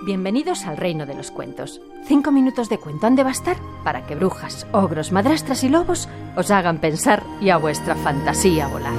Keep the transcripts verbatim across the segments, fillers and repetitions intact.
Bienvenidos al reino de los cuentos. Cinco minutos de cuento han de bastar para que brujas, ogros, madrastras y lobos os hagan pensar y a vuestra fantasía volar.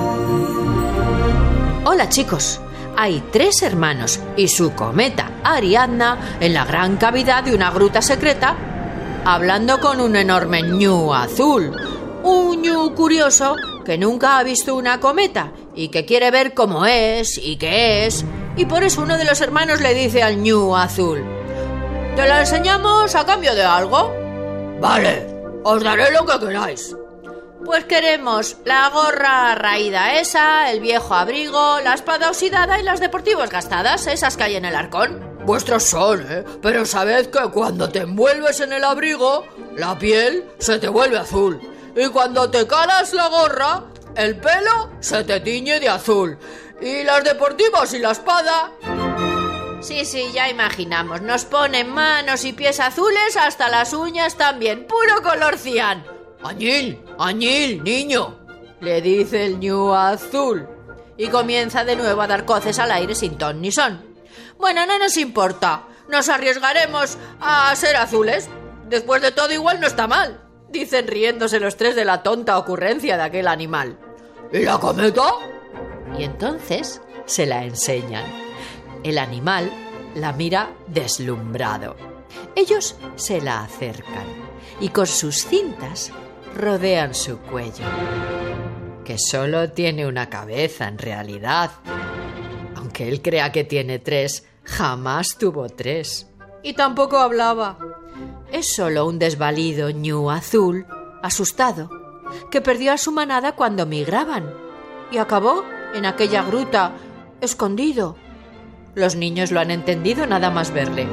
Hola chicos, hay tres hermanos y su cometa Ariadna en la gran cavidad de una gruta secreta hablando con un enorme ñu azul. Un ñu curioso que nunca ha visto una cometa y que quiere ver cómo es y qué es. Y por eso uno de los hermanos le dice al ñu azul: ¿te la enseñamos a cambio de algo? Vale, os daré lo que queráis. Pues queremos la gorra raída esa, el viejo abrigo, la espada oxidada y las deportivas gastadas, esas que hay en el arcón. Vuestros son, ¿eh? Pero sabed que cuando te envuelves en el abrigo, la piel se te vuelve azul. Y cuando te calas la gorra, el pelo se te tiñe de azul. Y las deportivas y la espada... Sí, sí, ya imaginamos. Nos ponen manos y pies azules, hasta las uñas también. Puro color cian. Añil, añil, niño, le dice el ñu azul. Y comienza de nuevo a dar coces al aire sin ton ni son. Bueno, no nos importa. Nos arriesgaremos a ser azules. Después de todo, igual no está mal, dicen riéndose los tres de la tonta ocurrencia de aquel animal. ¿Y la cometa? Y entonces se la enseñan. El animal la mira deslumbrado. Ellos se la acercan y con sus cintas rodean su cuello, que solo tiene una cabeza en realidad. Aunque él crea que tiene tres, jamás tuvo tres. Y tampoco hablaba. Es solo un desvalido ñu azul, asustado, que perdió a su manada cuando migraban y acabó en aquella gruta, escondido. Los niños lo han entendido nada más verle.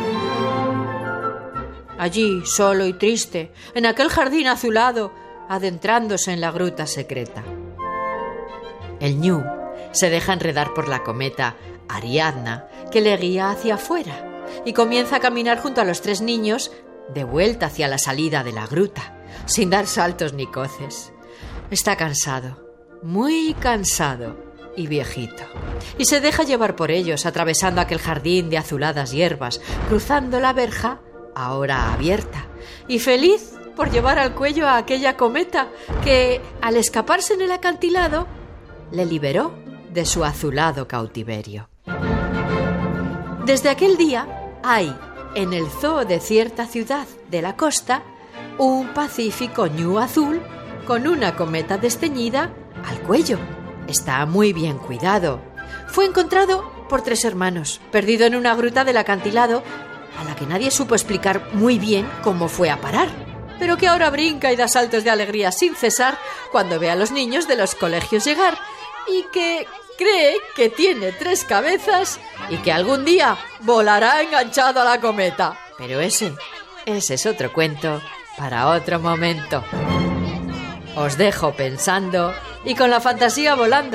Allí, solo y triste, en aquel jardín azulado, adentrándose en la gruta secreta. El ñu se deja enredar por la cometa Ariadna, que le guía hacia afuera, y comienza a caminar junto a los tres niños de vuelta hacia la salida de la gruta, sin dar saltos ni coces. Está cansado, muy cansado y viejito, y se deja llevar por ellos, atravesando aquel jardín de azuladas hierbas, cruzando la verja, ahora abierta, y feliz por llevar al cuello a aquella cometa que, al escaparse en el acantilado, le liberó de su azulado cautiverio. Desde aquel día hay, en el zoo de cierta ciudad de la costa, un pacífico ñu azul con una cometa desteñida al cuello. Está muy bien cuidado. Fue encontrado por tres hermanos, perdido en una gruta del acantilado, a la que nadie supo explicar muy bien cómo fue a parar, pero que ahora brinca y da saltos de alegría sin cesar cuando ve a los niños de los colegios llegar, y que cree que tiene tres cabezas y que algún día volará enganchado a la cometa. Pero ese, ese es otro cuento para otro momento. Os dejo pensando y con la fantasía volando.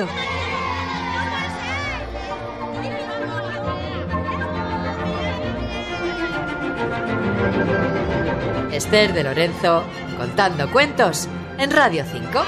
Esther de Lorenzo, contando cuentos en Radio cinco.